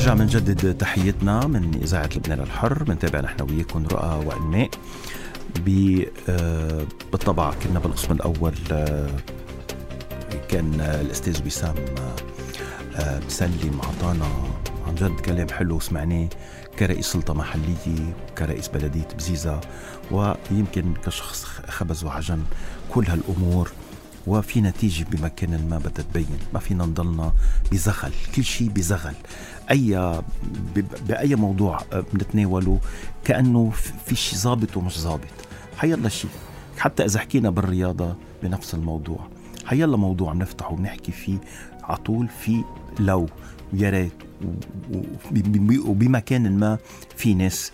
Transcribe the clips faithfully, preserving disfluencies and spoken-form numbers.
نرجع من جدد تحيتنا من إذاعة لبنان الحر. بنتابع نحن وياكم رؤى وأنماء. بالطبع كنا بالقسم الأول كان الأستاذ وسام مسلم عطانا عن جد كلام حلو سمعناه كرئيس سلطة محلية كرئيس بلدية بزيزة، ويمكن كشخص خبز وعجن كل هالأمور، وفي نتيجة بمكان ما بدها تبين. ما فينا نضلنا بزغل، كل شيء بزغل. أي بأي موضوع بنتناوله كأنه في شيء ضابط ومش ضابط. حيالله شيء، حتى إذا حكينا بالرياضة بنفس الموضوع، حيالله موضوع بنفتحه وبنحكي فيه عطول في لو يا ريت، وبمكان ما في ناس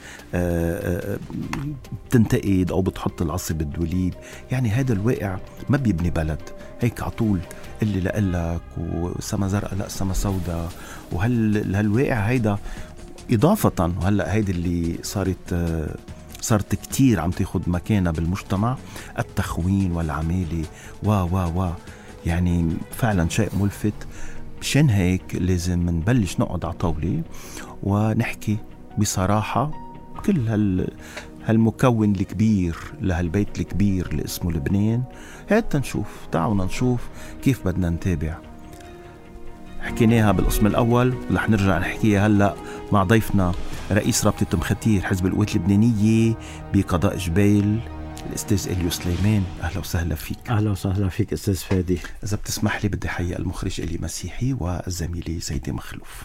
بتنتقد أو بتحط العصي بالدوليب. يعني هذا الواقع ما بيبني بلد هيك عطول اللي لقلك وسما زرقاء لا سما سودا. وهل هالواقع هيدا إضافة، وهلأ هيدا اللي صارت صارت كتير عم تاخد مكانة بالمجتمع، التخوين والعمالة و و و يعني فعلا شيء ملفت. مشان هيك لازم نبلش نقعد على طاولة ونحكي بصراحة كل هال هالمكون الكبير لهالبيت الكبير اللي اسمه لبنان. هات نشوف، تعالوا نشوف كيف بدنا نتابع. حكيناها بالقسم الأول، رح نرجع نحكيها هلأ مع ضيفنا رئيس رابطة مختير حزب القوات اللبنانية بقضاء جبيل الأستاذ إليو سليمان. أهلا وسهلا فيك. أهلا وسهلا فيك أستاذ فادي. إذا بتسمح لي بدي حيا المخرج إلي مسيحي والزميلي سيدي مخلوف.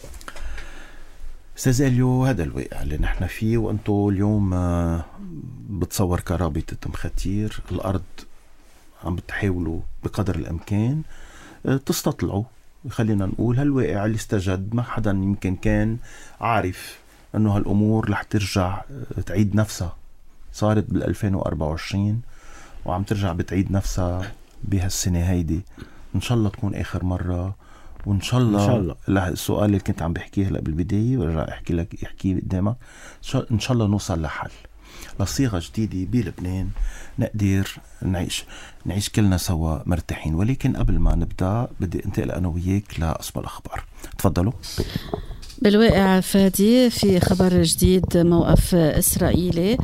أستاذ إليو، هذا الواقع اللي نحن فيه، وأنتو اليوم بتصور كرابطة مختير الأرض عم بتحاولوا بقدر الإمكان تستطلعوا، خلينا نقول هالواقع اللي استجد. ما حدا يمكن كان عارف أنه هالأمور رح ترجع تعيد نفسها. صارت بالألفين وأربعة وعشرين وعم ترجع بتعيد نفسها بهالسنة هيدي. إن شاء الله تكون آخر مرة، وإن شاء الله, إن شاء الله. السؤال اللي كنت عم بحكيه هلأ بالبداية ورجع أحكي لك يحكيه قدامك، إن شاء الله نوصل لحل لصيغة جديدة بلبنان نقدر نعيش نعيش كلنا سوا مرتاحين. ولكن قبل ما نبدأ بدي انتقل أنا وياك لقسم الأخبار. تفضلوا. بالواقع فادي في خبر جديد، موقف إسرائيلي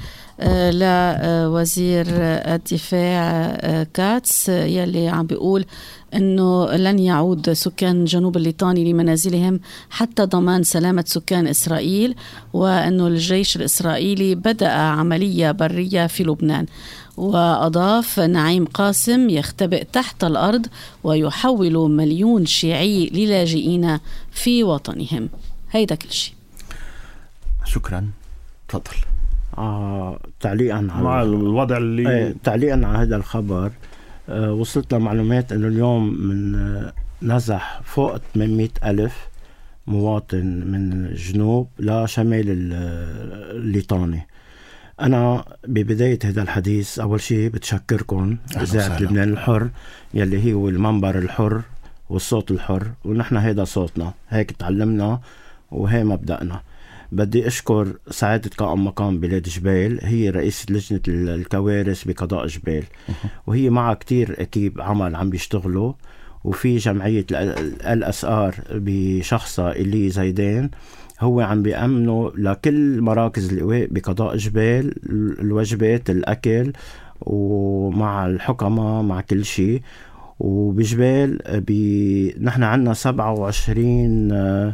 لوزير الدفاع كاتس يلي عم بيقول أنه لن يعود سكان جنوب الليطاني لمنازلهم حتى ضمان سلامة سكان إسرائيل، وأنه الجيش الإسرائيلي بدأ عملية برية في لبنان. وأضاف نعيم قاسم يختبئ تحت الأرض ويحول مليون شيعي للاجئين في وطنهم. هيدا كل شيء. شكرا. تفضل. آه، تعليقا مع الوضع اللي ايه تعليقا على هذا الخبر، آه، وصلتنا معلومات انه اليوم من آه، نزح فوق ثمانمئة ألف مواطن من الجنوب لشمال الليطاني. أنا ببداية هذا الحديث أول شيء بتشكركم إذاعة لبنان الحر يلي هو المنبر الحر والصوت الحر، ونحن هذا صوتنا، هيك تعلمنا وهي مبدأنا. بدي أشكر سعادة قائم مقام بلاد جبيل، هي رئيسة لجنة الكوارث بقضاء جبيل، وهي معها كتير أكيب عمل عم بيشتغلوا، وفي جمعية ال اس ار بشخصة إلي زيدان هو عم بيأمنوا لكل مراكز الإيواء بقضاء جبيل الوجبات الأكل، ومع الحكمة مع كل شيء. وبجبيل بي... نحن عنا سبعة وعشرين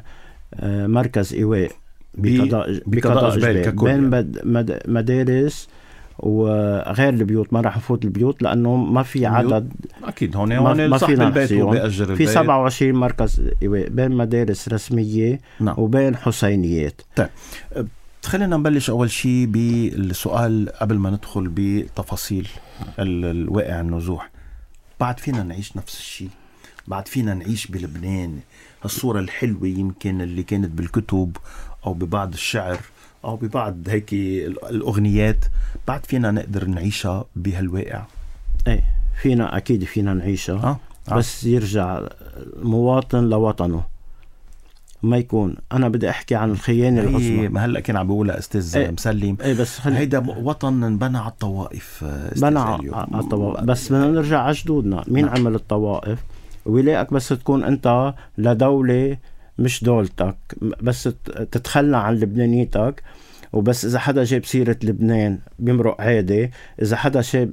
مركز إيواء بقضاء, بقضاء جبيل بين مد... مدارس وغير البيوت. ما راح نفوت البيوت لأنه ما في عدد أكيد. هون هون ما في البيت وبيأجر في سبعة وعشرين مركز بين مدارس رسمية نعم. وبين حسينيات. طيب خلينا نبلش أول شيء بالسؤال قبل ما ندخل بتفاصيل الواقع النزوح. بعد فينا نعيش نفس الشيء؟ بعد فينا نعيش بلبنان هالصورة الحلوة يمكن اللي كانت بالكتب أو ببعض الشعر أو ببعض هيك الأغنيات؟ بعد فينا نقدر نعيشها بهالواقع؟ ايه فينا أكيد فينا نعيشها آه. بس آه. يرجع المواطن لوطنه، ما يكون أنا بدي أحكي عن الخيانة العظمى. ما هلأ كان عم بقولها أستاذ ايه مسلم ايه بس خلي... هيدا وطن انبنى على الطوائف. بنى على الطوائف، بس بدنا نرجع على جدودنا. مين نعم. عمل الطوائف؟ ولايك بس تكون أنت لدولة مش دولتك، بس تتخلى عن لبنانيتك. وبس إذا حدا جاب سيرة لبنان بيمرق عادي. إذا حدا شاب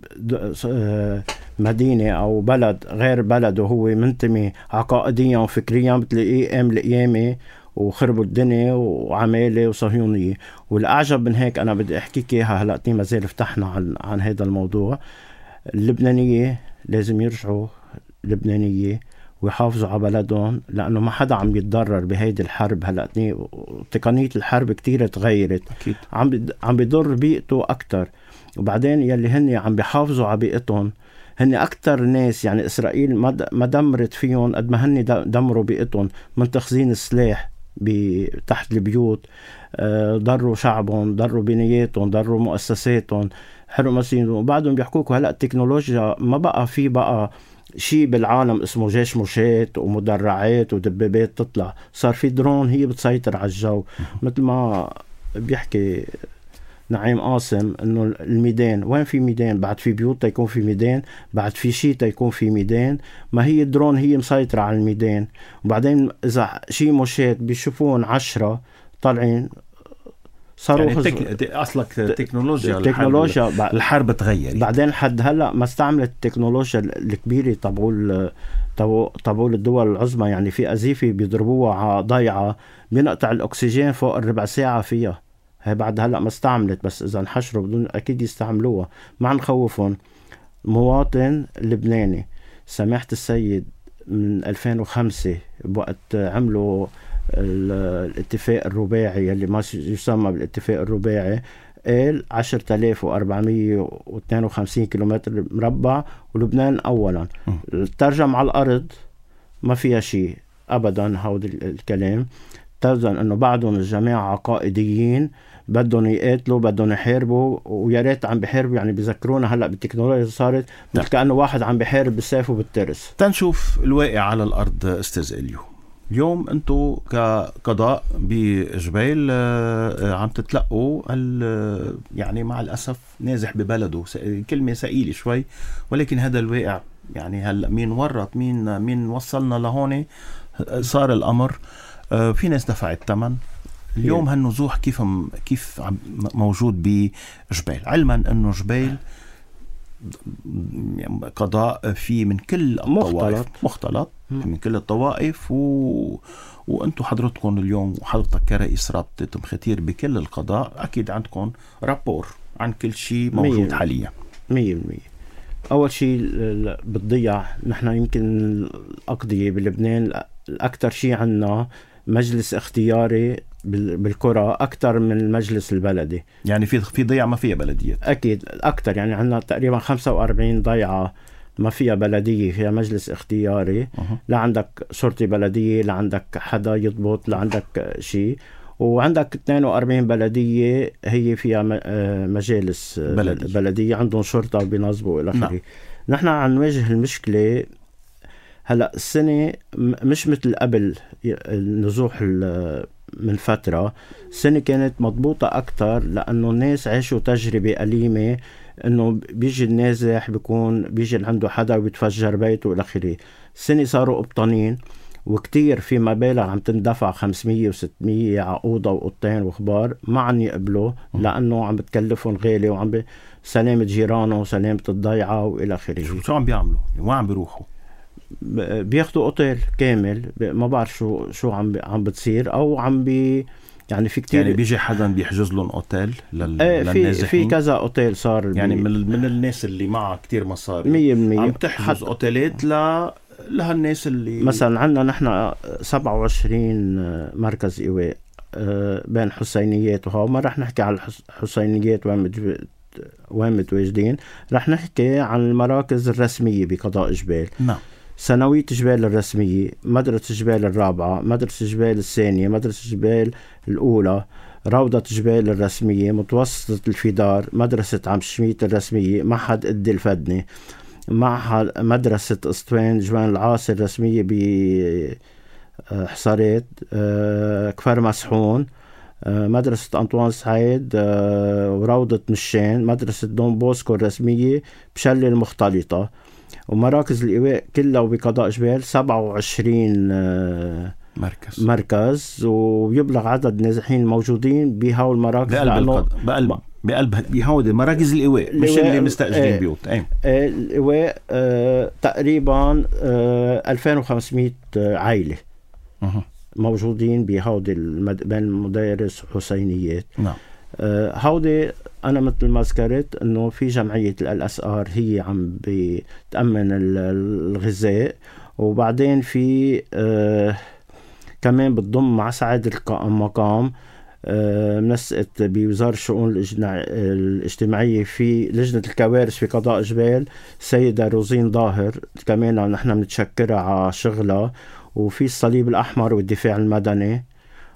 مدينة أو بلد غير بلده وهو منتمي عقائديا وفكريا بتلاقيه قام القيامة وخربوا الدنيا وعمالة وصهيونية. والأعجب من هيك أنا بدي أحكيك إياها هلأ ما زال فتحنا عن, عن هذا الموضوع. اللبنانية لازم يرجعوا لبنانية ويحافظوا على بلدهم، لأنه ما حدا عم يتضرر بهيدي الحرب. هلأ تقنية الحرب كتير تغيرت، أكيد. عم عم بيضر بيئته أكتر. وبعدين يلي هن عم بيحافظوا على بيئتهم هن أكتر ناس، يعني إسرائيل ما دمرت فيهم قد ما هن دمروا بيئتهم من تخزين السلاح تحت البيوت. ضروا شعبهم، ضروا بنياتهم، ضروا مؤسساتهم، حرقوا مسيرهم. وبعدهم بيحكوكوا هلأ التكنولوجيا ما بقى في بقى شيء بالعالم اسمه جيش مشاة ومدرعات ودبابات تطلع، صار في درون هي بتسيطر على الجو. مثل ما بيحكي نعيم قاسم انه الميدان، وين في ميدان؟ بعد في بيوت تيكون في ميدان، بعد في شيء تيكون في ميدان. ما هي الدرون هي مسيطرة على الميدان. وبعدين اذا شيء مشاة بيشوفون عشرة طالعين صاروا يعني تك... اصلك تكنولوجيا التكنولوجيا الحرب, الحرب تغير. بعدين حد هلا ما استعملت التكنولوجيا الكبيره تبعول تبعول الدول العظمى. يعني في أزيفة بيضربوها على ضيعه بينقطع الاكسجين فوق الربع ساعه فيها. هي بعد هلا ما استعملت، بس اذا انحشروا بدون اكيد يستعملوها. ما نخوفهم. مواطن لبناني سماحة السيد من ألفين وخمسة بوقت عملوا الاتفاق الرباعي اللي ما يسمى بالاتفاق الرباعي، قال عشرة آلاف وأربعمية واثنين وخمسين كيلومتر مربع ولبنان أولا. الترجم على الأرض ما فيها شيء أبدا. هود الكلام ترجم أنه بعضهم الجماعة عقائديين بدهم يقاتلوا، بدهم يحاربوا، ويا ريت عم بيحاربوا. يعني بذكرونا هلا بالتكنولوجيا صارت مثل كأنه واحد عم بيحارب بالسيف وبالترس. تنشوف الواقع على الأرض استاذ إليو. اليوم انتو كقضاء بجبيل عم تتلقوا يعني مع الأسف نازح ببلده. كلمة ثقيلة شوي، ولكن هذا الواقع. يعني هلا مين ورط مين مين وصلنا لهون. صار الأمر في ناس دفعت الثمن. اليوم هالنزوح كيف كيف موجود بجبيل، علما انه جبيل قضاء في من كل الطوائف، مختلط من كل الطوائف. و... وانتم حضرتكم اليوم وحضرتك كرئيس رابطة مختير بكل القضاء أكيد عندكم رابور عن كل شيء موجود مية حاليا. مية بالمية. أول شيء بتضيع. نحن يمكن الأقضية بلبنان الأكثر شيء عنا مجلس اختياري بالقرى أكثر من المجلس البلدي. يعني في في ضيعة ما فيها بلدية. أكيد أكثر. يعني عنا تقريبا خمسة وأربعين ضيعة ما فيها بلدية، فيها مجلس اختياري. أه. لا عندك شرطة بلدية، لا عندك حدا يضبط، لا عندك شيء. وعندك اثنين وأربعين بلدية هي فيها مجالس بلدية, بلدية عندهم شرطة وبينظموا إلى آخره. نحن عم نواجه المشكلة هلأ السنة مش مثل قبل النزوح من فترة. السنة كانت مضبوطة أكتر لأنه الناس عاشوا تجربة أليمة، إنه بيجي النازح بيكون بيجي عنده حدا وبيتفجر بيته إلى آخره. السنة صاروا قبطانين وكتير في مبالغ عم تندفع خمسمية وستمية على أوضة وأوضتين وخبار ما عم يقبلوا لأنه عم بتكلفهم غالي وعم بسلامة جيرانه وسلامة الضيعة وإلى آخره. شو عم بيعملوا؟ وين عم بيروحوا؟ بياخدوا اوتيل كامل. ما بعرف شو شو عم عم بتصير او عم بي يعني في كتير. يعني بيجي حدا بيحجز لهم اوتيل لل... ايه للنازحين. في كذا اوتيل صار يعني بي... من من الناس اللي معها كتير مصاري مية بالمية عم تحجز حد... اوتيلات ل لهالناس اللي مثلا عندنا نحن سبعة وعشرين مركز ايواء بين حسينيات وهو. ما رح نحكي على الحسينيات وين متج... وين متواجدين، رح نحكي عن المراكز الرسمية بقضاء جبيل. نعم. ثانوية جبيل الرسمية، مدرسة جبيل الرابعة، مدرسة جبيل الثانية، مدرسة جبيل الأولى، روضة جبيل الرسمية، متوسطة الفدار، مدرسة عم شميت الرسمية، معهد إدي الفدني، معهد مدرسة أسطوين جوان العاصر الرسمية بحصارات، كفر مسحون، مدرسة أنطوان سعيد وروضة مشان، مدرسة دون بوسكو الرسمية بشلة المختلطة. ومراكز الإيواء كلها وبقضاء جبيل سبعة وعشرين مركز مركز ويبلغ عدد النازحين الموجودين بهاو المراكز بقلب القضاء بقلب بقلب بهودي مراكز الإيواء مش اللي مستأجرين اه بيوت ايه اه الإيواء اه تقريبا اه ألفين وخمسمية عائلة أه. موجودين بهودي المد... بين المدارس وحسينيات. نعم. آه هودي أنا مثل ما ذكرت إنه في جمعية ال إس آر هي عم بتأمن الغذاء، وبعدين في آه كمان بتضم مع سعادة المقام آه منسقة بوزارة الشؤون الاجتماعية في لجنة الكوارث في قضاء جبال سيدة روزين ظاهر، كمان نحن بنتشكرها على شغلها، وفي الصليب الأحمر والدفاع المدني،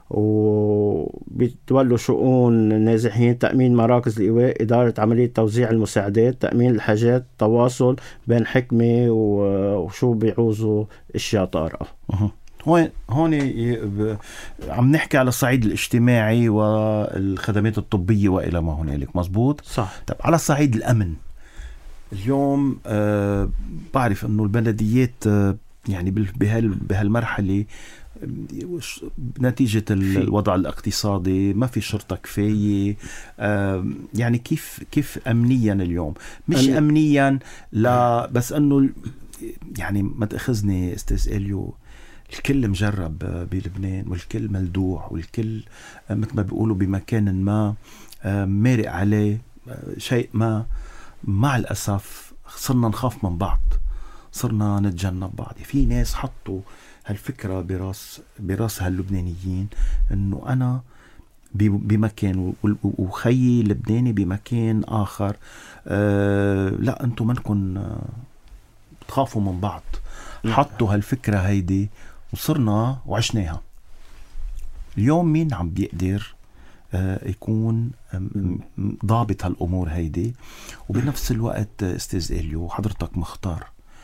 وبيتولوا شؤون النازحين، تأمين مراكز الإيواء، إدارة عملية توزيع المساعدات، تأمين الحاجات، تواصل بين حكمة وشو بيعوزوا اشياء طارئة. هون هون عم نحكي على الصعيد الاجتماعي والخدمات الطبية وإلى ما هنالك، مزبوط؟ صح. طب على الصعيد الأمن اليوم أه بعرف إنه البلديات أه يعني بهالمرحلة نتيجة الوضع الاقتصادي ما في شرطة كفاية، يعني كيف كيف أمنيا اليوم مش أم... أمنيا لا، بس أنه يعني ما تأخذني أستاذ إليو، الكل مجرب بلبنان والكل ملدوع والكل مثل ما بيقولوا بمكان ما مارق عليه شيء ما. مع الأسف صرنا نخاف من بعض، صرنا نتجنب بعض. في ناس حطوا هالفكرة براس براس هاللبنانيين انه انا بمكان وخيي لبناني بمكان اخر، أه لا انتم منكن أه تخافوا من بعض. حطوا هالفكرة هيدي وصرنا وعشناها. اليوم مين عم بيقدر أه يكون ضابط هالامور هيدي؟ وبنفس الوقت استاذ إليو حضرتك مختار،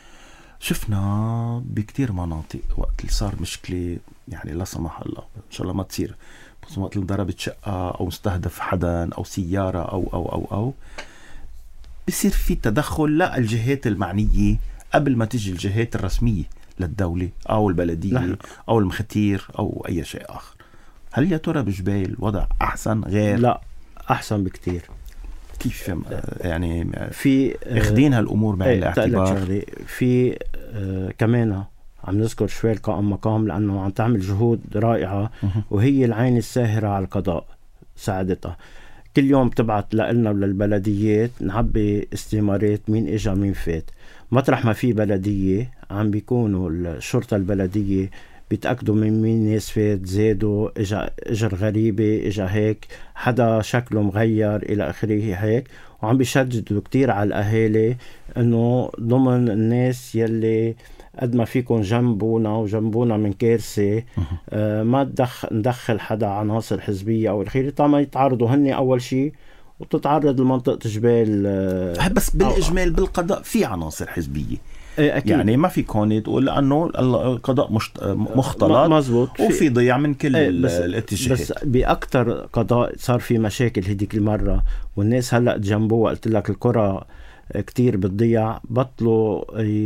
شفنا بكتير مناطق وقت اللي صار مشكلة، يعني لا سمح الله إن شاء الله ما تصير، بس وقت اللي ضربت شقة أو مستهدف حدا أو سيارة أو أو أو أو بيصير في تدخل لا الجهات المعنية قبل ما تيجي الجهات الرسمية للدولة أو البلدية نحن. أو المختير أو أي شيء آخر. هل يا ترى بجبال الوضع أحسن غير؟ لا أحسن بكتير. كيف يعني في اخدين هالامور بعين الاعتبار؟ في آه كمان عم نذكر شوي القائم مقام لانه عم تعمل جهود رائعه، وهي العين الساهره على القضاء ساعدتها. كل يوم بتبعت لنا وللبلديات نعبي استمارات مين اجا مين فات. مطرح ما في بلديه عم بيكونوا الشرطه البلديه بيتأكدوا من مين ناس فات، زادوا، اجا اجر غريبة، اجا هيك حدا شكله مغير الى اخره هيك. وعم بيشددوا كتير على الاهالي انه ضمن الناس يلي قد ما فيكم جنبونا وجنبونا من كارثة آه ما تدخل ندخل حدا عناصر حزبية او الخير، طبعا يتعرضوا هني اول شيء وتتعرض لمنطقة جبال. آه بس بالاجمال بالقضاء في عناصر حزبية أكيد. يعني ما في كون تقول لأنه القضاء مشت... مختلط مزبوط، وفي ضياع من كل بس الاتجاهات. بس بأكتر قضاء صار في مشاكل هديك المرة والناس هلأ جنبوه. قلت لك القرى كتير بتضيع، بطلوا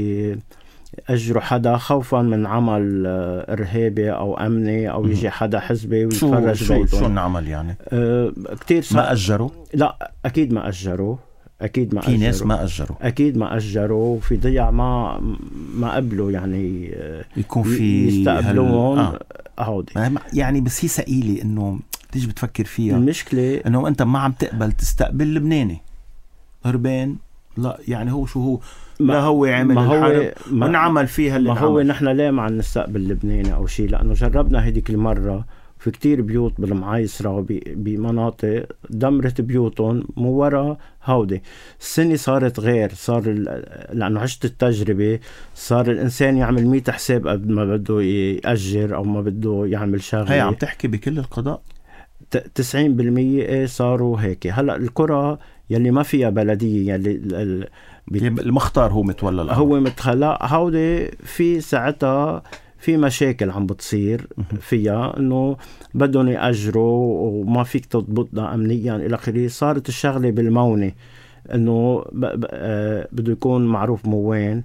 أجروا حدا خوفا من عمل إرهابي أو أمني أو يجي حدا حزبي ويتفرج بيته. شو نعمل يعني؟ أه كتير صار... ما أجروا؟ لا أكيد ما أجروا، أكيد ما في أجروا. ناس ما أجروا، أكيد ما أجروا، وفي ضياع ما ما قبلوا يعني يكون في يستقبلون هل... آه. يعني. بس هي سئيلة إنه تيجي بتفكر فيها. المشكلة إنه أنت ما عم تقبل تستقبل لبناني هربان، لا يعني هو شو هو ما هو عمل ما هو الحرب ما عمل فيها اللي ما هو نحن ليه ما عم نستقبل لبناني أو شيء؟ لأنه جربنا هديك المرة في كتير بيوت بالمعايسرة بمناطق دمرت بيوتهم مو ورا هودي. السنة صارت غير، صار لأنه عشت التجربة، صار الإنسان يعمل مية حساب قبل ما بده يأجر أو ما بده يعمل شغلة. هي عم تحكي بكل القضاء تسعين بالمية صاروا هيك. هلأ القرى يلي ما فيها بلدية يلي المختار هو متولى الأمر. هو متخلى هودي في ساعتها في مشاكل عم بتصير فيها انه بدهم يأجروا وما فيك تضبطنا امنيا الى اخره. صارت الشغله بالمونه انه بده يكون معروف موين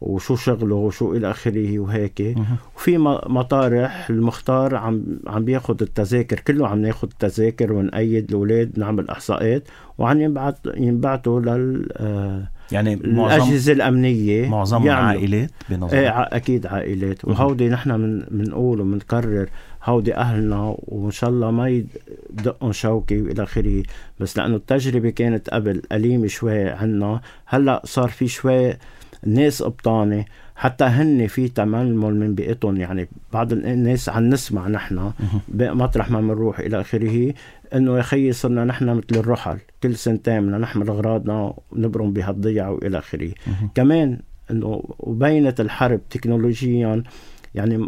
وشو شغله وشو إلى آخره وهيك. وفي مطارح المختار عم عم بياخد التذاكر، كله عم ناخد التذاكر ونقيد الأولاد، نعمل إحصاءات وعن ينبعت ينبعتوا لل يعني الأجهزة الأمنية. معظم عائلات بنظر. ايه أكيد عائلات. وهودي نحن من منقول ومنكرر هودي أهلنا، وإن شاء الله ما يدقون شوكي وإلى آخره، بس لأنه التجربة كانت قبل أليمة شوي عنا، هلأ صار في شوي الناس قبطانة، حتى هن في تململ من بيئتهم. يعني بعض الناس عن نسمع نحن مطرح ما منروح إلى آخره إنه يا خيي صرنا نحن مثل الرحل، كل سنتين بدنا نحمل أغراضنا ونبرم بهالضيعة وإلى آخره. كمان إنه وبينت الحرب تكنولوجيا، يعني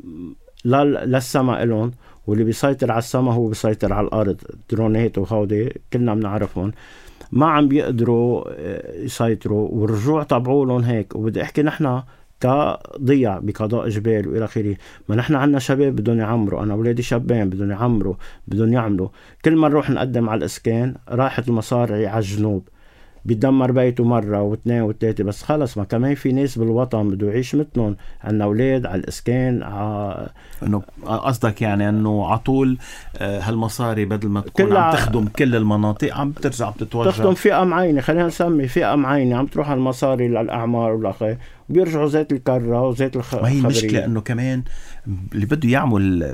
لا للسما إلهم، واللي بيسيطر على السما هو بيسيطر على الأرض. درونات وهودي كلنا بنعرفهم ما عم بيقدروا يسيطروا، والرجوع طبعوا لهم هيك. وبدي احكي نحن كضيع بقضاء جبال والى اخره، ما نحن عنا شباب بدهم يعمروا، انا اولادي شابين بدهم يعمروا، بدهم يعملوا. كل ما نروح نقدم على الاسكان راحت المصاري على الجنوب، بيدمر بيته مرة واثنين وثلاثة، بس خلص ما كمان في ناس بالوطن بده يعيش مثلهم، عنا أولاد على الإسكان. ع... إنه قصدك يعني إنه عطول هالمصاري بدل ما تكون عم تخدم كل المناطق عم بترجع بتتوجه تخدم فئة معينة، خلينا نسمي فئة معينة عم تروح المصاري للأعمار والأخير، وبيرجعوا زيت الكرة وزيت الخبرية. ما هي المشكلة إنه كمان اللي بده يعمل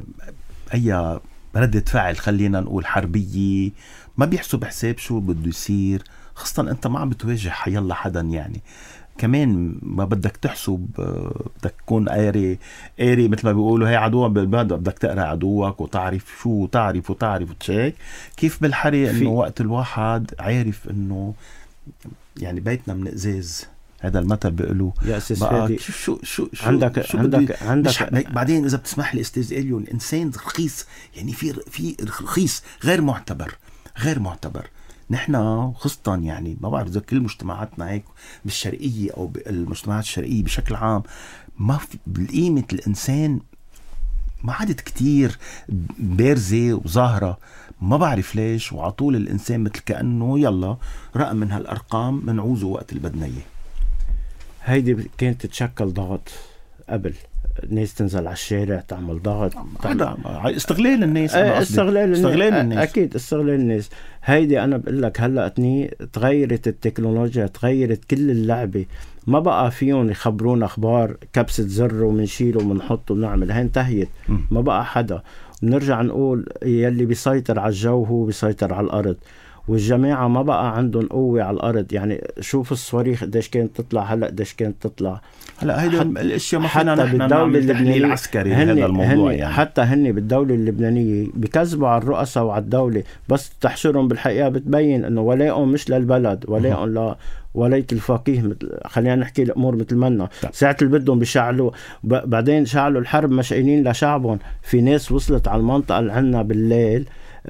أي ردة فعل خلينا نقول حربية ما بيحسب حساب شو بده يصير، خاصة أنت ما عم بتواجه حيالله حدا. يعني كمان ما بدك تحسب، بدك تكون قاري قاري مثل ما بيقولوا هي عدوة بالبلد، بدك تقرأ عدوك وتعرف شو تعرف وتعرف وتشيك كيف بالحري. إنه وقت الواحد عارف إنه يعني بيتنا من إزاز، هذا المثل بيقولوا يا أساس فادي. شو شو شو عندك شو عندك عندك بعدين إذا بتسمح لي أستاذ إليو، الإنسان رخيص، يعني في في رخيص غير معتبر غير معتبر. نحن خصة يعني ما بعرف إذا كل مجتمعاتنا هيك بالشرقية أو بالمجتمعات الشرقية بشكل عام، ما في بالقيمة الإنسان ما عادت كتير بارزة وظاهرة، ما بعرف ليش. وعطول الإنسان مثل كأنه يلا رقم من هالأرقام منعوزه وقت البدنية. هيدي كانت تتشكل ضغط قبل، الناس تنزل على الشارع تعمل ضغط، تعمل استغلال الناس. أنا استغلال, استغلال الناس أكيد استغلال الناس. هيدي أنا بقول لك هلأ اتني تغيرت التكنولوجيا، تغيرت كل اللعبة، ما بقى فيهم يخبرون أخبار كبسة زر ومنشيل ومنحط ونعمل، هاي انتهيت. ما بقى حدا. بنرجع نقول يلي بيسيطر على الجو هو بيسيطر على الأرض، والجماعة ما بقى عندهم قوة على الأرض. يعني شوف الصواريخ قديش كانت تطلع، هلأ قديش كانت تطلع. هلا هيدا الاشياء ما فينا نحن نعمل تحليل عسكري هذا الموضوع. يعني حتى هن بالدولة اللبنانية بكذبوا على الرؤساء وعلى الدولة، بس تحشرهم بالحقيقة بتبين انه ولاءهم مش للبلد، ولاءهم لا ولاية الفقيه. مثل خلينا نحكي الامور مثل منا ساعة اللي بدهم بيشعلوا، بعدين شعلوا الحرب مشقينين لشعبهم. في ناس وصلت على المنطقة اللي عنا بالليل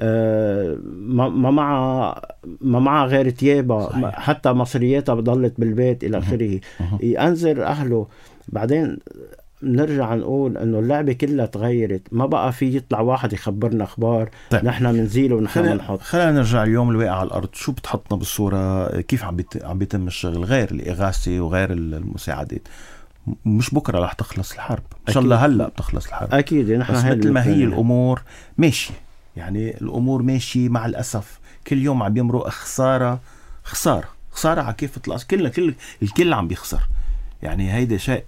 ما مع ما مع غير تيابة، حتى مصرياتها بضلت بالبيت إلى آخره، ينذر أهله. بعدين نرجع نقول إنه اللعبة كلها تغيرت، ما بقى في يطلع واحد يخبرنا أخبار. طيب. نحن منزيله ونحن منحط. خلينا نرجع اليوم الواقع على الأرض، شو بتحطنا بالصورة؟ كيف عم عم بيتم الشغل غير الإغاثة وغير المساعدات؟ مش بكرة رح تخلص الحرب إن شاء الله، هلأ بتخلص الحرب أكيد. نحن بس مثل ما هي الأمور ماشي، يعني الأمور ماشي مع الأسف كل يوم عم بيمرق خسارة خسارة خسارة على كيف الأصل. كل كل الكل عم بيخسر. يعني هيدا شيء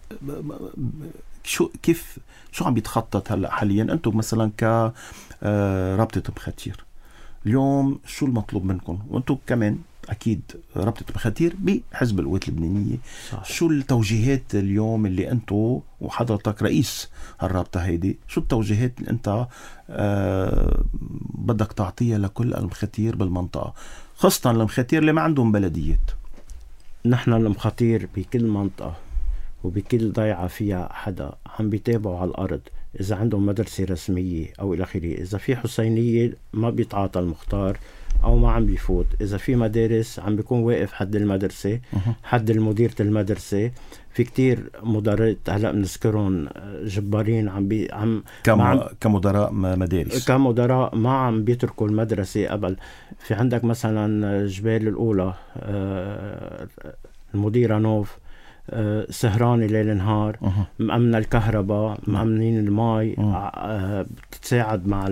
شو كيف شو عم بيتخطط هلا حاليا أنتم مثلا كرابطة مخاتير اليوم؟ شو المطلوب منكم وأنتم كمان أكيد رابطة مخاتير بحزب القوات اللبنانية؟ صحيح. شو التوجيهات اليوم اللي أنتم وحضرتك رئيس هالرابطة هيدي، شو التوجيهات اللي أنت آه بدك تعطيها لكل المخاتير بالمنطقة، خاصة المخاتير اللي ما عندهم بلديات؟ نحن المخاتير بكل منطقة وبكل ضيعة فيها حدا عم بيتابعوا على الأرض، إذا عندهم مدرسة رسمية أو إلى آخره. إذا في حسينية ما بيتعاطى المختار أو ما عم بيفوت. إذا في مدارس عم بيكون واقف حد المدرسة، حد المديرة المدرسة. في كتير مدراء هلا بنذكرهم جبارين عم بي عم كم عم كمدراء مدارس كمدراء ما عم بيتركوا المدرسة قبل. في عندك مثلا جبال الأولى المديرة نوف آه سهرانة ليل نهار، أه. مأمنة الكهرباء، مأمنين الماء، أه. آه بتتساعد مع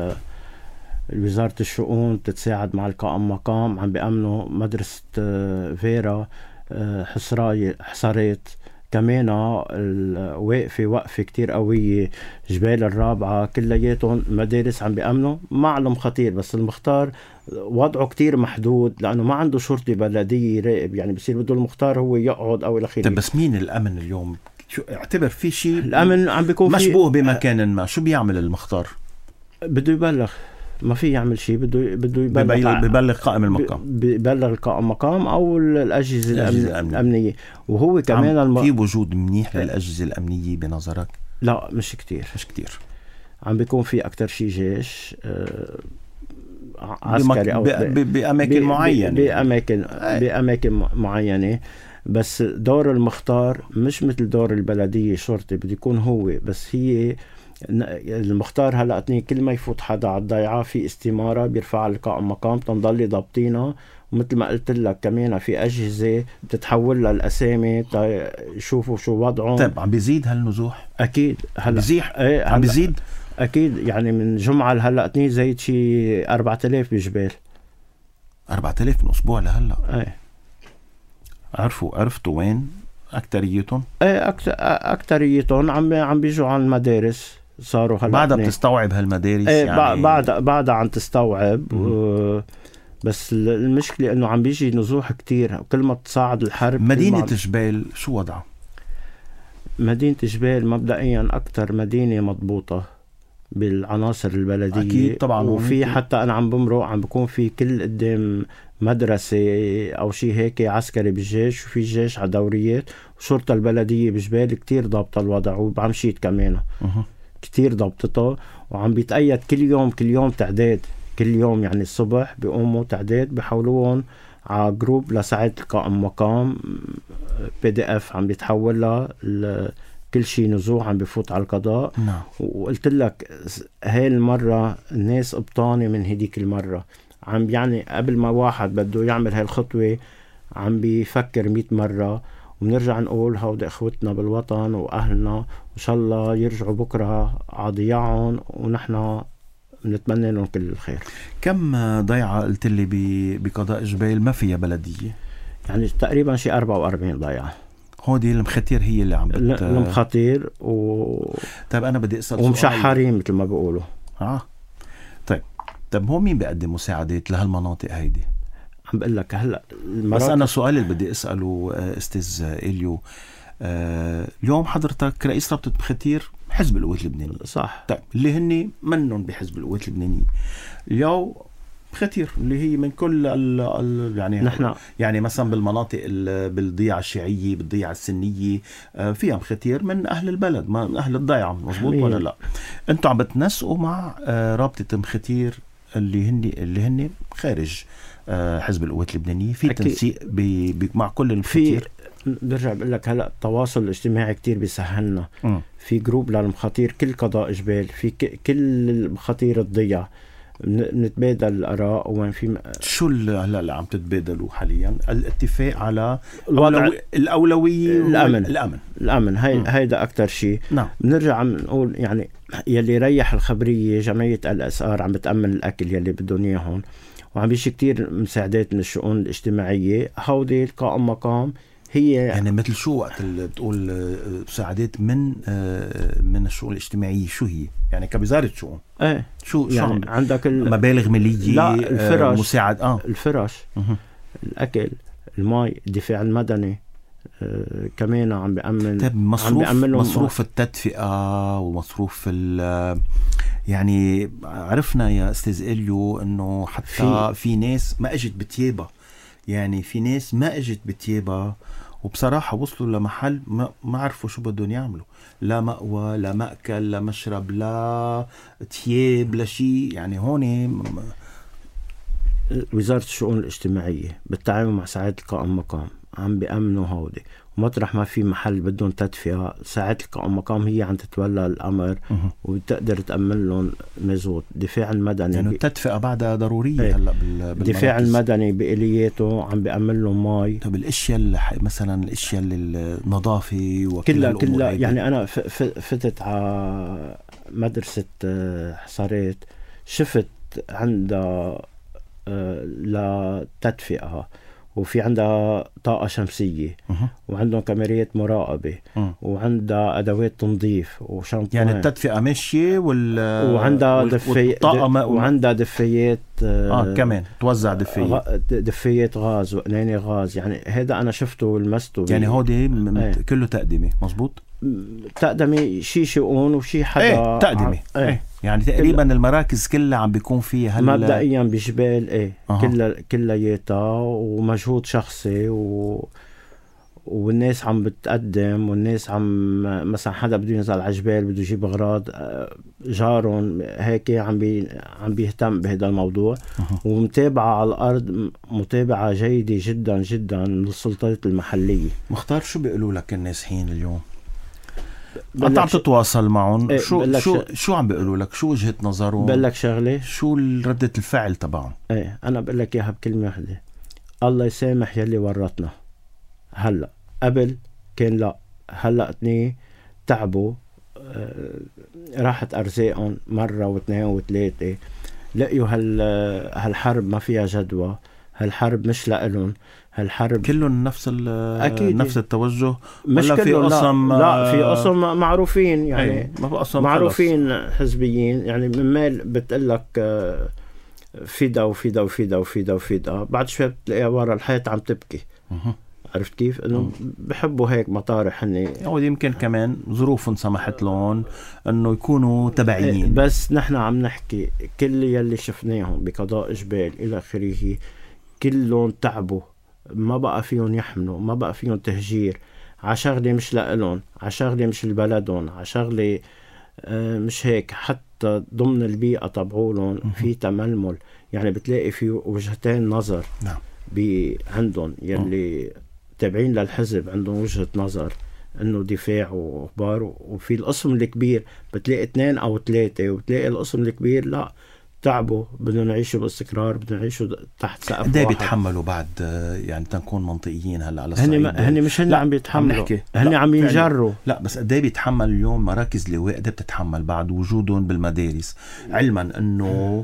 وزارة الشؤون، بتتساعد مع القائم مقام، عم بيأمنوا مدرسة آه فيرا، آه حصراي حصاريت كمان الواقفة وقفة كتير قوية، جبال الرابعة، كلياتهم مدارس عم بيأمنوا مع المخاطير. بس المختار وضعه كتير محدود لأنه ما عنده شرطي بلدية يراقب، يعني بصير بده المختار هو يقعد أو إلى آخره. طيب بس مين الأمن اليوم؟ شو اعتبر في شيء الأمن عم بيكون مشبوه بمكان ما، شو بيعمل المختار؟ بده يبلغ، ما في يعمل شيء، بده بده يبلغ، ببلغ قائم المقام، ببلغ القائم مقام او الاجهزه الأمن... الامنيه. وهو كمان الم... في وجود منيح للاجهزه الامنيه بنظرك؟ لا مش كتير، مش كتير. عم بيكون في اكتر شيء جيش آه... عسكري او ب... ب... باماكن ب... معينه، باماكن باماكن معينه. بس دور المختار مش مثل دور البلديه شرطي، بده يكون هو بس. هي المختار هلا كل ما يفوت حدا على الضيعه في استماره بيرفع القائم مقام تنضل ضابطينه. ومثل ما قلت لك كمان في اجهزه بتتحول لها الاسامي يشوفوا شو وضعهم. طيب عم بيزيد هالنزوح؟ اكيد هلا بيزيح ايه عم بيزيد اكيد. يعني من جمعه لهلا اثنين زايد شي أربعة آلاف بجبال. أربعة آلاف من اسبوع لهلا؟ ايه. عرفوا عرفتوا وين اكتريتهم؟ ايه أكتر اكتريتهم عم عم بيجوا على المدارس. صاروا هلا بعدها بتستوعب هالمدارس؟ ايه يعني بعد بعدها عم تستوعب. و... بس المشكله انه عم بيجي نزوح كتير، كل ما تصاعد الحرب. مدينه جبال شو وضعها؟ مدينه جبال مبدئيا اكتر مدينه مضبوطه بالعناصر البلديه اكيد طبعا. وفي حتى انا عم بمرق عم بكون في كل قدام مدرسه او شيء هيك عسكري بالجيش، وفي جيش على دوريات، وشرطه البلديه بجبال كتير ضابطه الوضع. وبعمشيت كمان أه. كتير ضبطته، وعم بيتأيد كل يوم كل يوم تعداد. كل يوم يعني الصبح بيقوموا تعداد بيحولوهم على جروب لساعات القائم مقام بي دي اف عم بيتحول لها كل شيء نزوح عم بيفوت على القضاء. نعم. وقلت لك هاي المرة الناس قبطانة من هديك المرة. عم يعني قبل ما واحد بده يعمل هاي الخطوة عم بيفكر مئة مرة. ونرجع نقول هؤلاء اخوتنا بالوطن واهلنا، وان شاء الله يرجعوا بكره على ضياعهم، ونحن بنتمنى لهم كل الخير. كم ضيعه قلت لي بقضاء جبال ما فيها بلديه؟ يعني تقريبا شي أربعة وأربعين ضيعه. هودي المخاتير هي اللي عم بت... المخاتير و... طيب انا بدي اسال ومشحرين مثل ما بيقولوا. اه طيب طيب هو مين بيقدم مساعدات لهالمناطق هيدي؟ عم بقول لك هلا بس انا سؤالي اللي بدي اساله استاذ إليو، آه اليوم حضرتك رئيس رابطه مخاتير حزب القوات اللبنانيه، صح؟ طيب اللي هن منهم بحزب القوات اللبنانيه اليوم مخاتير اللي هي من كل ال ال يعني نحن يعني مثلا بالمناطق بالضيعه الشيعيه بالضيعه السنيه آه فيها مخاتير من اهل البلد، ما اهل الضيعه، مزبوط ولا لا؟ انتم عم بتنسقوا مع آه رابطه مخاتير اللي هن اللي هن خارج حزب القوات اللبنانية، في تنسيق مع كل المخاتير؟ برجع بقول لك هلا التواصل الاجتماعي كتير بيسهلنا. م. في جروب للمخاتير كل قضاء جبال، في كل المخاتير الضيعة نتبادل الآراء. وين في شو هلا اللي عم تتبادلوا حاليا؟ الاتفاق على الأولوية, الأولوية الأمن الأمن الأمن هاي هيدا أكتر شيء. نعم. بنرجع عم نقول يعني يلي ريح الخبرية جمعية الأس آر عم بتأمن الأكل يلي بدهم إياهم، وعم بيجي كتير مساعدات من الشؤون الاجتماعية. هودي القائم مقام هي يعني مثل شو وقت اللي بتقول مساعدات من من الشؤون الاجتماعية؟ شو هي يعني كوزارة شؤون؟ ايه شو يعني شو عندك مبالغ مالية؟ لا الفرش مساعد اه الفرش أه. الأكل الماء الدفاع المدني آه كمان عم بيأمن. طيب مصروف مصروف التدفئة ومصروف ال يعني عرفنا يا استاذ إليو انه حتى في, في ناس ما اجت بتيابها، يعني في ناس ما اجت بتيابها وبصراحة وصلوا لمحل ما, ما عرفوا شو بدهم يعملوا، لا مأوى لا مأكل لا مشرب لا تياب لا شيء. يعني هون وزارة الشؤون الاجتماعية بالتعاون مع سعادة القائم مقام عم بيأمنوا هودي، ومطرح ما في محل بدهم تدفئة ساعات المقام هي عم تتولى الأمر وبتقدر تأمن لهم مزود. دفاع المدني يعني التدفئة بعدها ضرورية. ايه. هلا بالمراكز دفاع المدني بإلياته عم بيأمن لهم مي. طب الاشياء اللي مثلا الاشياء النظافة كلها كلها يعني انا فتت على مدرسة حصاريت شفت عندها لتدفئة وفي عندها طاقة شمسية أه. وعندهم كاميرات مراقبة أه. وعندها أدوات تنظيف وشامبوان. يعني التدفئة ماشية وال وعندها دفي... ما... وعندها دفايات اه كمان توزع دفايات غ... دفايات غاز وقنينة غاز. يعني هذا أنا شفته والمسته. يعني هودي م... ايه. كله تقدمي مزبوط. تقدمي شي شؤون وشي حدا ايه تقدمي ع... ايه. يعني تقريبا كلا... المراكز كلها عم بيكون فيها هل... مبدئيا بجبال ايه أه. كلها كلياتها ومجهود شخصي و... والناس عم بتقدم والناس عم مثلا حدا بده ينزل على الجبال بده يجيب اغراض جارهم هيك عم بي... عم بيهتم بهذا الموضوع أه. ومتابعة على الارض متابعة جيدة جدا جدا للسلطات المحلية. مختار شو بيقولوا لك الناس حين اليوم؟ انت عم تتواصل معهم ايه شو شو ش... شو عم بيقولوا لك؟ شو وجهة نظرهم؟ بقول لك شغله شو ردة الفعل تبعهم؟ ايه انا بقول لك اياها بكلمه واحده. الله يسامح يلي ورطنا. هلا قبل كان لا، هلا اثنين تعبوا آه راحت ارزاقهم مره واثنين وثلاثه لقيوا هال هالحرب ما فيها جدوى، هالحرب مش لإلهم، هالحرب كلهم نفس أكيد نفس التوجه. مش في قسم لا, لا في قسم معروفين يعني معروفين خلص. حزبيين يعني من مال بتقلك فدا وفدا وفدا وفدا وفدا بعد شوي بتلاقيها ورا الحيط عم تبكي. أه. عرفت كيف؟ انه بحبوا هيك مطارح هني او يمكن كمان ظروفهم سمحت لهم انه يكونوا تبعيين. بس نحن عم نحكي كل يلي شفناهم بقضاء جبال الى اخره كلهم تعبوا، ما بقى فيهم يحملوا، ما بقى فيهم تهجير على شغله مش لإلهم، على شغله مش لبلدهم، على شغله آه مش هيك. حتى ضمن البيئه تبعولهم في تململ، يعني بتلاقي في وجهتين نظر. نعم. عندهم يلي تابعين للحزب عندهم وجهة نظر انه دفاع واخبار، وفي القسم الكبير بتلاقي اثنين او ثلاثة، وبتلاقي القسم الكبير لا تعبوا بدهم يعيشوا باستقرار، بدهم يعيشوا تحت سقف واحد. قد ايه بيتحملوا بعد يعني تنكون منطقيين هلا على الصعيد؟ هن هن مش هن عم بيتحملوا، هن عم ينجروا. لا بس قد ايه بيتحمل اليوم مراكز لواء؟ قد ايه بتتحمل بعد وجودهم بالمدارس؟ علما انه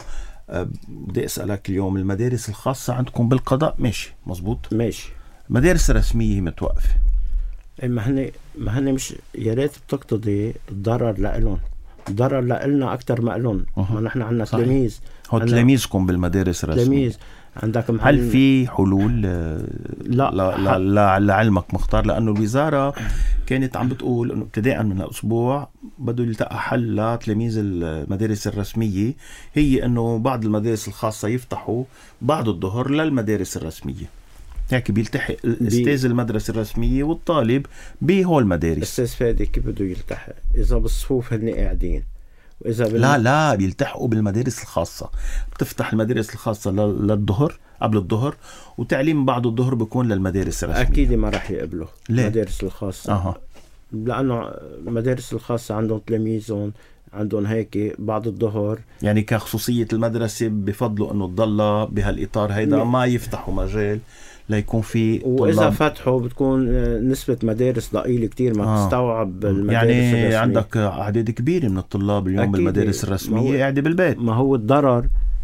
بدي اسالك اليوم المدارس الخاصه عندكم بالقضاء ماشي مزبوط ماشي، مدارس رسميه متوقفه. ما هن ما هن مش يا ريت بتقتضي الضرر لإلهم، ضرر لنا اكثر ما لهم. ما نحن عندنا تلاميذ، هو تلاميذكم بالمدارس الرسميه تلاميذ عندك محل. هل في حلول لا لا لا لعلمك مختار؟ لانه الوزاره كانت عم بتقول انه ابتداء من الاسبوع بده يلتقى حل لتلاميذ المدارس الرسميه، هي انه بعض المدارس الخاصه يفتحوا بعد الظهر للمدارس الرسميه، هيك بيلتحق الاستاذ المدرسه الرسميه والطالب بهول المدارس. استاذ فادي كيف بده يلتحق اذا بالصفوف هن قاعدين؟ وإذا بال... لا لا بيلتحقوا بالمدارس الخاصة. بتفتح المدارس الخاصة للظهر قبل الظهر، وتعليم بعد الظهر بيكون للمدارس الرسمية. أكيد ما راح يقبلوا المدارس الخاصة. أه. لأنه المدارس الخاصة عندهم تلاميذهم عندهم هيك بعد الظهر، يعني كخصوصية المدرسة بفضلوا أنه تضل بهالإطار هيدا ما يفتحوا مجال ليكون في طلاب. وإذا فتحوا بتكون نسبة مدارس ضئيلة كتير ما آه. تستوعب المدارس يعني الرسمية. عندك أعداد كبيرة من الطلاب اليوم بالمدارس الرسمية قاعدة بالبيت. ما هو الضرر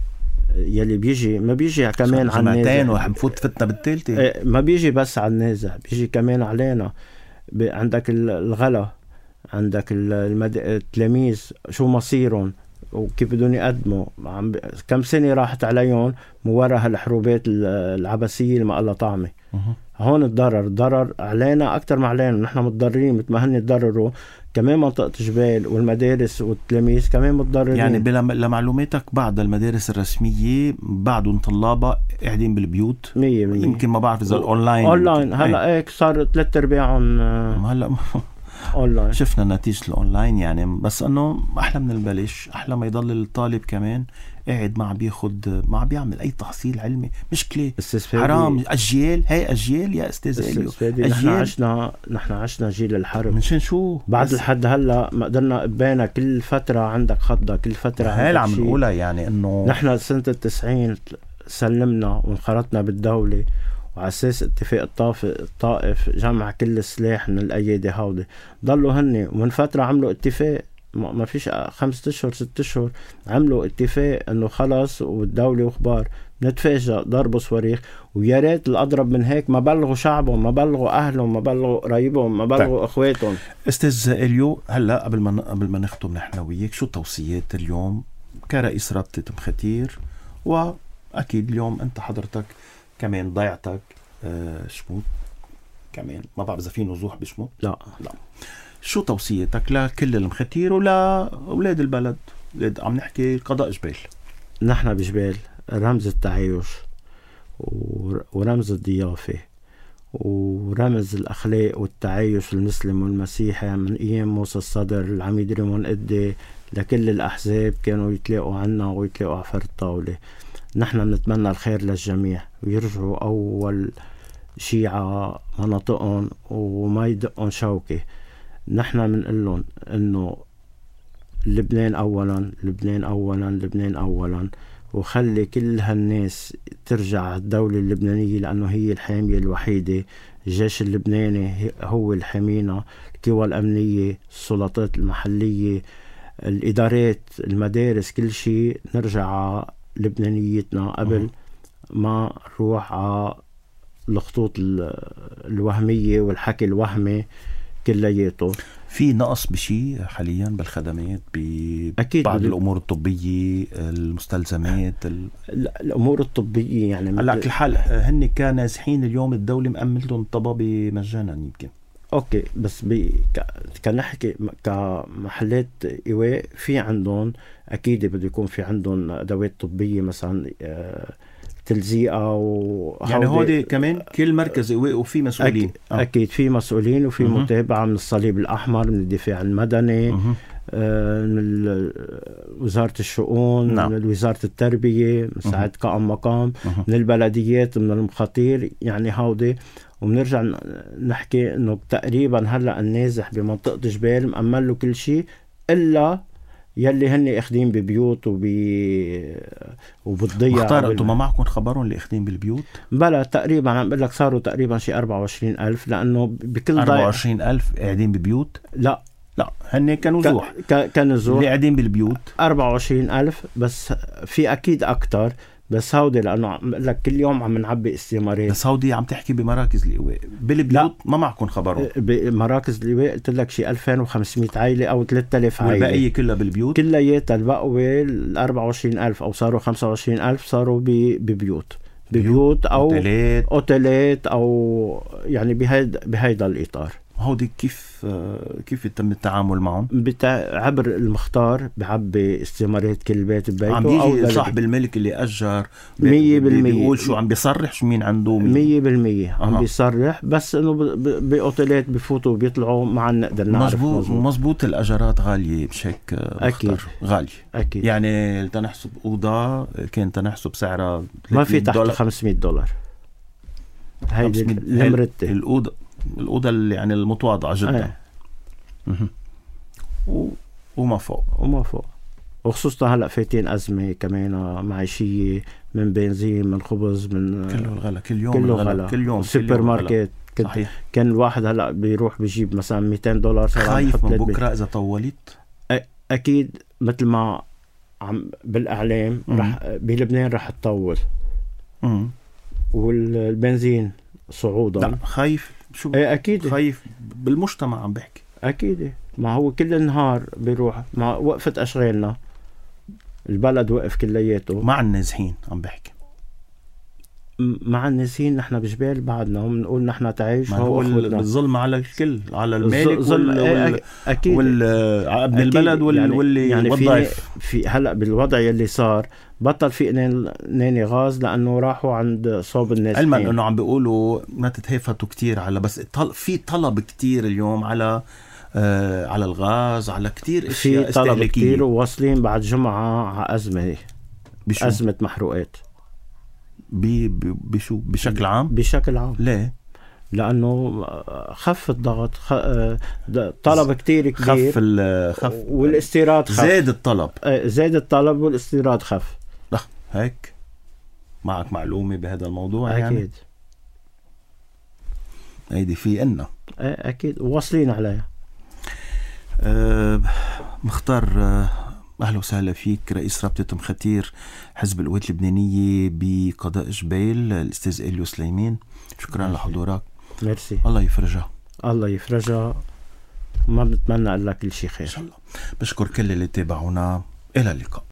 يلي بيجي ما بيجي كمان على النازح، وحنفوت فتنا بالتالتة، ما بيجي بس على النازح، بيجي كمان علينا. عندك الغلا، عندك المد... التلاميذ شو مصيرهم وكيف بدهم يقدموا. عم ب... كم سنة راحت عليهم مورا هالحروبات العباسية اللي ما الله طعمة. هون الضرر الضرر علينا أكتر ما علينا، نحن متضررين مثل ما هن يتضرروا كمان. منطقة جبال والمدارس والتلاميذ كمان متضررين. يعني بلا... لمعلوماتك بعد المدارس الرسمية بعدهم طلابة قاعدين بالبيوت مية مية. يمكن ما بعرف إذا الأونلاين أونلاين هلأ هيك صار ثلاث أرباعهم هلأ أونلاين. شفنا نتيجة الأونلاين يعني، بس أنه أحلى من البلش، أحلى ما يضل الطالب كمان قاعد ما عم بياخد ما عم بيعمل أي تحصيل علمي. مشكلة حرام، أجيال هاي أجيال يا أستاذ إليو. نحن عشنا نحن عشنا جيل الحرب. منشان شو بعد الحد هلا ما قدرنا قبينا كل فترة عندك خضة، كل فترة هاي اللي عم نقولها يعني إنه نحن سنة التسعين سلمنا وانخرطنا بالدولة، وعلى أساس اتفاق الطائف الطائف جمع كل السلاح من الأيادي هودي. ضلوا هني ومن فترة عملوا اتفاق، ما فيش خمسة أشهر ست أشهر عملوا اتفاق إنه خلاص والدولة وخبار نتفاجأ ضربوا صواريخ. ويا ريت الأضرب من هيك ما بلغوا شعبهم، ما بلغوا أهلهم، ما بلغوا قرايبهم، ما بلغوا طيب. إخواتهم. أستاذ إليو، هلا قبل ما قبل ما نختم نحن وياك، شو توصيات اليوم كرئيس رابطة مخاتير؟ وأكيد اليوم أنت حضرتك كمان ضيعتك آه شموت كمان، ما بعرف إذا في نزوح بشموت. لا لا. شو توصيتك لكل المخاتير ولا أولاد البلد؟ عم نحكي قضاء جبال. نحن بجبال رمز التعايش ورمز الضيافة ورمز الأخلاق والتعايش المسلم والمسيحي من أيام موسى الصدر العميد ريمون قدي لكل الأحزاب كانوا يتلاقوا عنا ويتلاقوا على فرد الطاولة. نحن بنتمنى الخير للجميع ويرجعوا أول شيء على مناطقهم وما يدقون شوكة. نحن بنقلهم إنه لبنان أولا، لبنان أولا، لبنان أولا، وخلي كل هالناس ترجع الدولة اللبنانية لأنه هي الحامية الوحيدة. الجيش اللبناني هو الحامينا، القوى الأمنية، السلطات المحلية، الإدارات، المدارس، كل شيء نرجع لبنانيتنا قبل ما نروح على الخطوط الوهمية والحكي الوهمي كلياته. في نقص بشيء حاليا بالخدمات ببعض الأمور الطبية، المستلزمات ال... الأمور الطبية يعني على كل حال هن كان نازحين اليوم الدولة مأملتهم طبابة مجانا يمكن. أوكي، بس ب... ك... كنحكي كمحلات إيواء في عندهم أكيد بده يكون في عندهم أدوات طبية مثلا آه... تلزيقة و... يعني هودي كمان كل مركز إيواء وفي مسؤولين. أكيد, آه. أكيد في مسؤولين وفي مه. متابعة من الصليب الأحمر، من الدفاع المدني، آه من وزارة الشؤون، نعم. من وزارة التربية، من ساعة قائم مقام، مه. من البلديات، من المخاطير، يعني هودي. وبنرجع نحكي إنه تقريبا هلأ النازح بمنطقة جبال مأمل له كل شيء إلا يلي هني اخدين ببيوت وبي وبالضيعة. مختار انتم ما معكم خبرهم اللي اخدين بالبيوت؟ بلا تقريبا عم بقول لك صاروا تقريبا شي أربعة وعشرين ألف، لانه بكل أربعة وعشرين ألف قاعدين ببيوت؟ لا لا هني كانوا زوح ك... كانوا زوح اللي قاعدين بالبيوت أربعة وعشرين ألف، بس في اكيد اكتر، بس هودي لانه عم بقول لك كل يوم عم نعبي استمارات. بس هودي عم تحكي بمراكز الايواء، بالبيوت ما معكم خبرهم؟ بمراكز الايواء قلت لك شي ألفين وخمسمية عائله او ثلاثة آلاف عائله، والبقيه كلها بالبيوت كلياتها. البقوه ال أربعة وعشرين ألف او صاروا خمسة وعشرين ألف صاروا ببيوت ببيوت او أوتيلات. اوتيلات او يعني بهيدا بهيدا الاطار. هودي كيف كيف يتم التعامل معهم؟ بتاع عبر المختار بعبي استمارات كل بيت ببيته، عم بيجي صاحب الملك اللي أجر مية بالمية بيقول شو عم بيصرح شو مين عنده مية بالمية عم بيصرح، بس انه بأوتيلات بفوتوا وبيطلعوا ما عنا نقدر نعرف. مزبوط مزبوط. الأجرات غالية بشيك أكيد غالية أكيد. يعني تنحسب أوضة كان تنحسب سعرها ما في تحت خمسمية دولار. هيدي المرتة الأوضة الأوضة اللي يعني المتواضعة جدا. أه. و... وما فوق وما فوق وخصوصا هلأ فايتين أزمة كمان معيشية، من بنزين، من خبز، من كله الغلا كل يوم كله الغلا. غلا. كل يوم سوبر ماركت. كان الواحد هلأ بيروح بيجيب مثلا مئتين دولار. خايف من بكرة إذا طولت؟ أكيد مثل ما عم بالإعلام رح بلبنان رح تطول. مم. والبنزين صعودا. لا خايف شو؟ ايه اكيد خايف بالمجتمع عم بحكي. اكيد ما هو كل النهار بيروح مع وقفة اشغالنا، البلد وقف كلياته مع النازحين. عم بحكي مع النازحين. نحن بجبال بعدنا بنقول نحن تعيش. هو الظلم على الكل، على المالك وال... وال... اكيد وابن البلد وال... يعني واللي يعني والضيف. في... في هلا بالوضع يلي صار بطل في ناني غاز لانه راحوا عند صوب الناس. علما انه عم بيقولوا ما تتهافتوا كتير على، بس في طلب كتير اليوم على آه على الغاز، على كتير في اشياء طلب استهلاكيه. كتير، وواصلين بعد جمعه على ازمه بشو؟ ازمه محروقات. بي بشو بشكل عام؟ بشكل عام. ليه؟ لانه خف الضغط، خ... طلب كتير كبير، خف ال خف والاستيراد خف. زاد الطلب زاد الطلب والاستيراد خف. لا هيك معك معلومة بهذا الموضوع؟ أكيد. يعني هيدي في إلنا أكيد واصلين عليها. أه مختار، أه أهلا وسهلا فيك. رئيس رابطة مختير حزب القوات اللبنانية بقضاء جبيل الأستاذ إليو سليمين، شكرا لحضورك. ميرسي. الله يفرجها. الله يفرجها، ما بنتمنى إلا كل شيء خير إن شاء الله. بشكر كل اللي تابعونا، إلى اللقاء.